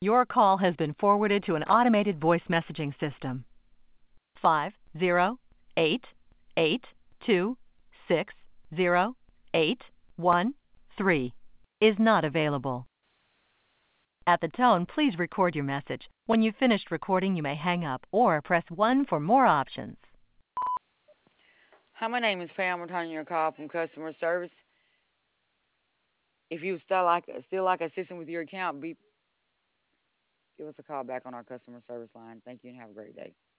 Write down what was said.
Your call has been forwarded to an automated voice messaging system. 50882608113 is not available. At the tone, please record your message. When you've finished recording, you may hang up or press 1 for more options. Hi, my name is Pam. Returning your call from customer service. If you still like assisting with your account, give us a call back on our customer service line. Thank you and have a great day.